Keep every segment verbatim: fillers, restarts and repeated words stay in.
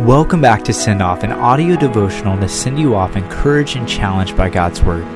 Welcome back to Send Off, an audio devotional to send you off encouraged and challenged by God's Word.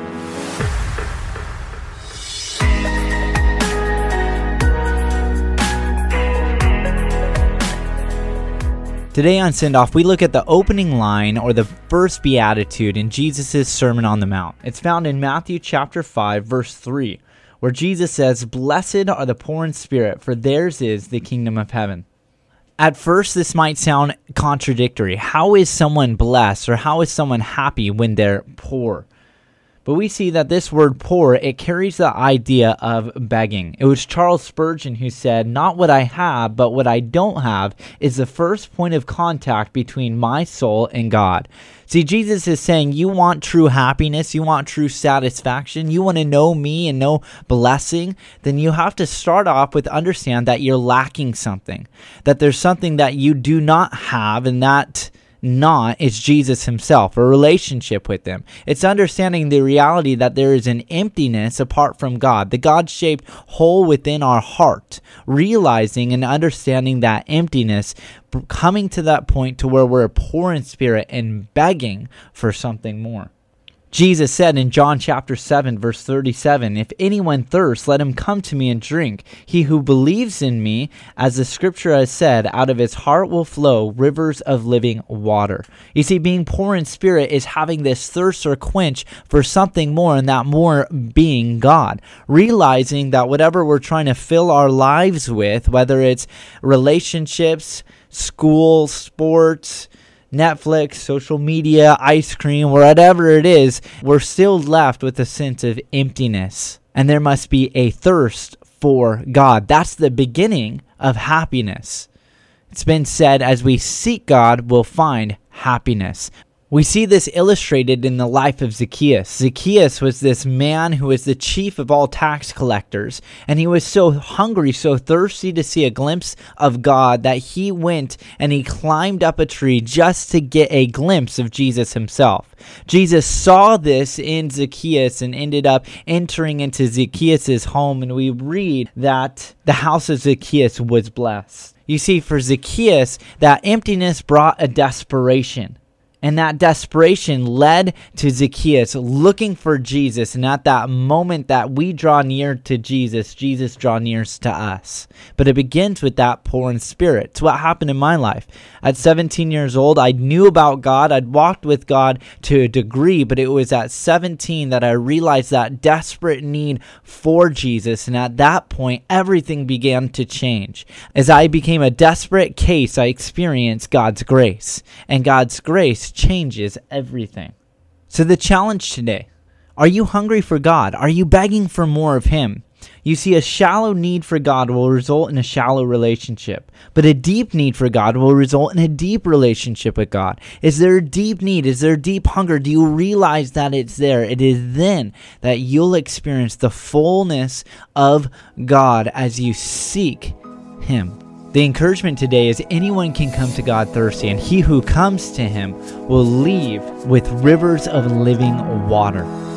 Today on Send Off, we look at the opening line or the first beatitude in Jesus' Sermon on the Mount. It's found in Matthew chapter five, verse three, where Jesus says, "Blessed are the poor in spirit, for theirs is the kingdom of heaven." At first, this might sound contradictory. How is someone blessed or how is someone happy when they're poor? But we see that this word poor, it carries the idea of begging. It was Charles Spurgeon who said, "Not what I have, but what I don't have is the first point of contact between my soul and God." See, Jesus is saying, you want true happiness, you want true satisfaction, you want to know me and know blessing, then you have to start off with understand that you're lacking something, that there's something that you do not have, and that not is Jesus himself, a relationship with him. It's understanding the reality that there is an emptiness apart from God, the God-shaped hole within our heart, realizing and understanding that emptiness, coming to that point to where we're poor in spirit and begging for something more. Jesus said in John chapter seven, verse thirty-seven, "If anyone thirsts, let him come to me and drink. He who believes in me, as the scripture has said, out of his heart will flow rivers of living water." You see, being poor in spirit is having this thirst or quench for something more, and that more being God. Realizing that whatever we're trying to fill our lives with, whether it's relationships, school, sports, Netflix, social media, ice cream, whatever it is, we're still left with a sense of emptiness. And there must be a thirst for God. That's the beginning of happiness. It's been said, as we seek God, we'll find happiness. We see this illustrated in the life of Zacchaeus. Zacchaeus was this man who was the chief of all tax collectors, and he was so hungry, so thirsty to see a glimpse of God that he went and he climbed up a tree just to get a glimpse of Jesus himself. Jesus saw this in Zacchaeus and ended up entering into Zacchaeus' home, and we read that the house of Zacchaeus was blessed. You see, for Zacchaeus, that emptiness brought a desperation. And that desperation led to Zacchaeus looking for Jesus. And at that moment that we draw near to Jesus, Jesus draws near to us. But it begins with that poor in spirit. It's what happened in my life. At seventeen years old, I knew about God. I'd walked with God to a degree, but it was at seventeen that I realized that desperate need for Jesus. And at that point, everything began to change. As I became a desperate case, I experienced God's grace. And God's grace changes everything. So the challenge today, are you hungry for God? Are you begging for more of Him? You see, a shallow need for God will result in a shallow relationship, but a deep need for God will result in a deep relationship with God. Is there a deep need? Is there a deep hunger? Do you realize that it's there? It is then that you'll experience the fullness of God as you seek Him. The encouragement today is anyone can come to God thirsty, and he who comes to Him will leave with rivers of living water.